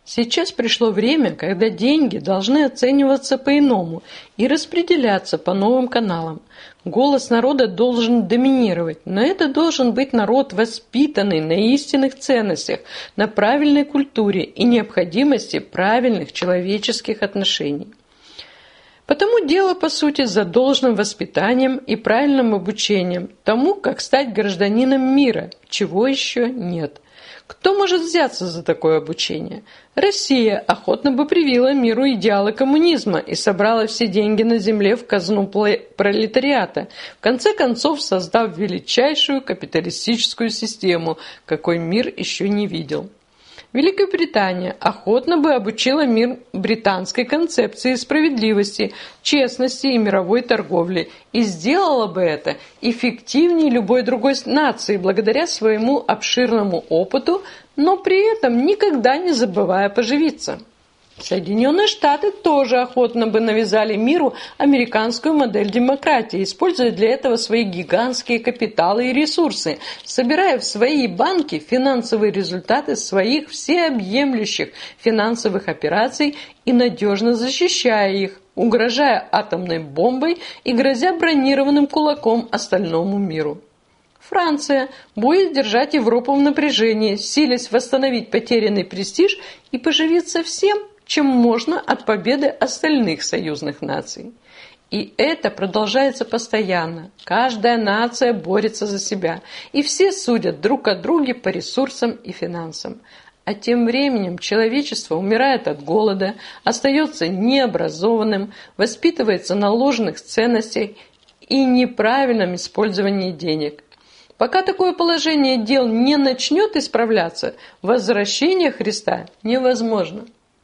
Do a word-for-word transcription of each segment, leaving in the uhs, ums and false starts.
Сейчас пришло время, когда деньги должны оцениваться по-иному и распределяться по новым каналам. Голос народа должен доминировать, но это должен быть народ, воспитанный на истинных ценностях, на правильной культуре и необходимости правильных человеческих отношений. Потому дело, по сути, за должным воспитанием и правильным обучением тому, как стать гражданином мира, чего еще нет. Кто может взяться за такое обучение? Россия охотно бы привила миру идеалы коммунизма и собрала все деньги на земле в казну пролетариата, в конце концов создав величайшую капиталистическую систему, какой мир еще не видел. Великобритания охотно бы обучила мир британской концепции справедливости, честности и мировой торговли и сделала бы это эффективнее любой другой нации благодаря своему обширному опыту, но при этом никогда не забывая поживиться. Соединенные Штаты тоже охотно бы навязали миру американскую модель демократии, используя для этого свои гигантские капиталы и ресурсы, собирая в свои банки финансовые результаты своих всеобъемлющих финансовых операций и надежно защищая их, угрожая атомной бомбой и грозя бронированным кулаком остальному миру. Франция будет держать Европу в напряжении, силясь восстановить потерянный престиж и поживиться всем, чем можно от победы остальных союзных наций. И это продолжается постоянно. Каждая нация борется за себя, и все судят друг о друге по ресурсам и финансам. А тем временем человечество умирает от голода, остается необразованным, воспитывается на ложных ценностях и неправильном использовании денег. Пока такое положение дел не начнет исправляться, возвращение Христа невозможно.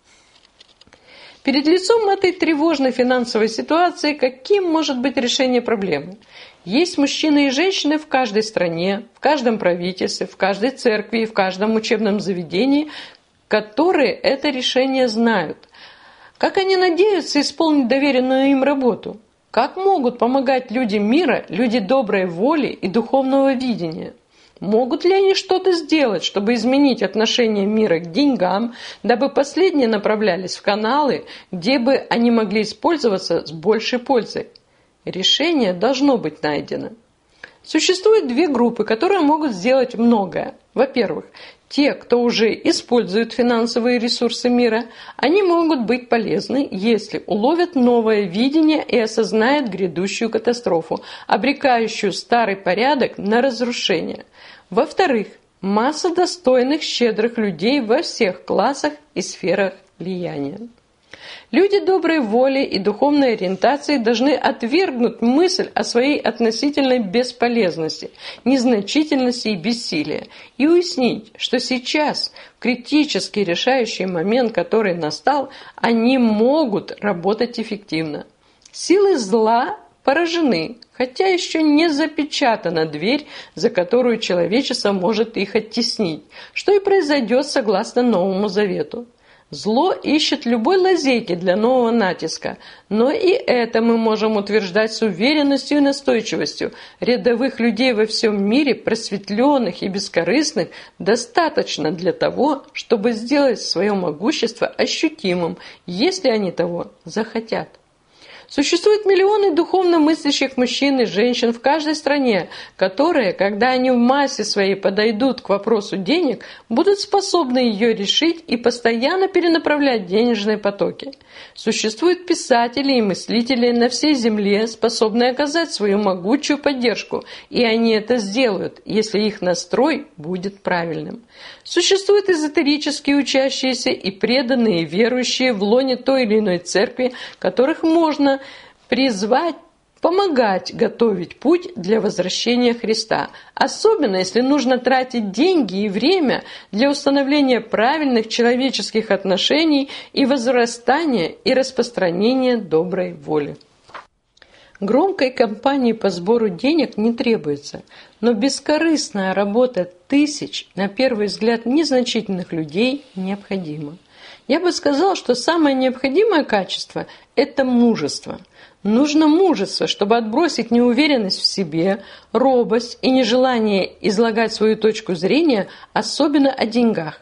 Перед лицом этой тревожной финансовой ситуации каким может быть решение проблемы? Есть мужчины и женщины в каждой стране, в каждом правительстве, в каждой церкви и в каждом учебном заведении, которые это решение знают. Как они надеются исполнить доверенную им работу? Как могут помогать люди мира, люди доброй воли и духовного видения? Могут ли они что-то сделать, чтобы изменить отношение мира к деньгам, дабы последние направлялись в каналы, где бы они могли использоваться с большей пользой? Решение должно быть найдено. Существует две группы, которые могут сделать многое. Во-первых, те, кто уже использует финансовые ресурсы мира, они могут быть полезны, если уловят новое видение и осознают грядущую катастрофу, обрекающую старый порядок на разрушение. Во-вторых, масса достойных, щедрых людей во всех классах и сферах влияния. Люди доброй воли и духовной ориентации должны отвергнуть мысль о своей относительной бесполезности, незначительности и бессилии и уяснить, что сейчас, в критически решающий момент, который настал, они могут работать эффективно. Силы зла поражены, хотя еще не запечатана дверь, за которую человечество может их оттеснить, что и произойдет согласно Новому Завету. Зло ищет любой лазейки для нового натиска, но и это мы можем утверждать с уверенностью и настойчивостью. Рядовых людей во всем мире, просветленных и бескорыстных, достаточно для того, чтобы сделать свое могущество ощутимым, если они того захотят. Существуют миллионы духовно мыслящих мужчин и женщин в каждой стране, которые, когда они в массе своей подойдут к вопросу денег, будут способны ее решить и постоянно перенаправлять денежные потоки. Существуют писатели и мыслители на всей земле, способные оказать свою могучую поддержку, и они это сделают, если их настрой будет правильным. Существуют эзотерические учащиеся и преданные верующие в лоне той или иной церкви, которых можно призвать помогать готовить путь для возвращения Христа, особенно если нужно тратить деньги и время для установления правильных человеческих отношений и возрастания и распространения доброй воли. Громкой кампании по сбору денег не требуется, но бескорыстная работа тысяч, на первый взгляд, незначительных людей необходима. Я бы сказал, что самое необходимое качество – это мужество. Нужно мужество, чтобы отбросить неуверенность в себе, робость и нежелание излагать свою точку зрения, особенно о деньгах.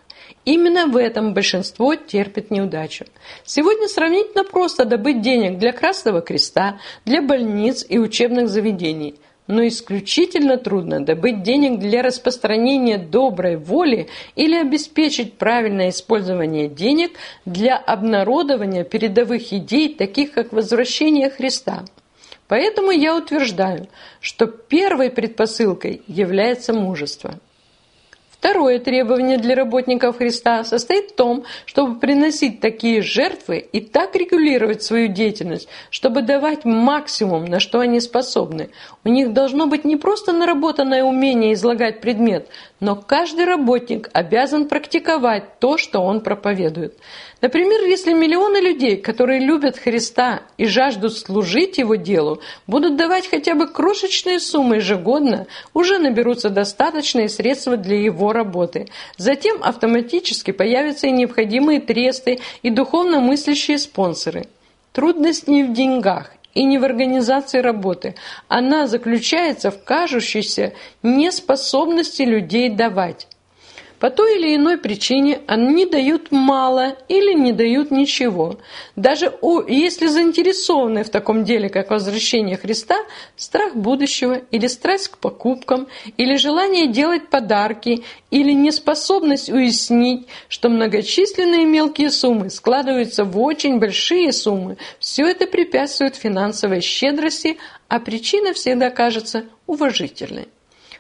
Именно в этом большинство терпит неудачу. Сегодня сравнительно просто добыть денег для Красного Креста, для больниц и учебных заведений. Но исключительно трудно добыть денег для распространения доброй воли или обеспечить правильное использование денег для обнародования передовых идей, таких как возвращение Христа. Поэтому я утверждаю, что первой предпосылкой является мужество. Второе требование для работников Христа состоит в том, чтобы приносить такие жертвы и так регулировать свою деятельность, чтобы давать максимум, на что они способны. У них должно быть не просто наработанное умение излагать предмет, но каждый работник обязан практиковать то, что он проповедует. Например, если миллионы людей, которые любят Христа и жаждут служить Его делу, будут давать хотя бы крошечные суммы ежегодно, уже наберутся достаточные средства для Его работы. Затем автоматически появятся и необходимые тресты, и духовно мыслящие спонсоры. Трудность не в деньгах и не в организации работы. Она заключается в кажущейся неспособности людей давать. По той или иной причине они дают мало или не дают ничего. Даже если заинтересованы в таком деле, как возвращение Христа, страх будущего или страсть к покупкам, или желание делать подарки, или неспособность уяснить, что многочисленные мелкие суммы складываются в очень большие суммы, все это препятствует финансовой щедрости, а причина всегда кажется уважительной.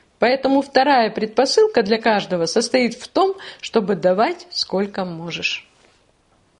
Поэтому вторая предпосылка для каждого состоит в том, чтобы давать сколько можешь.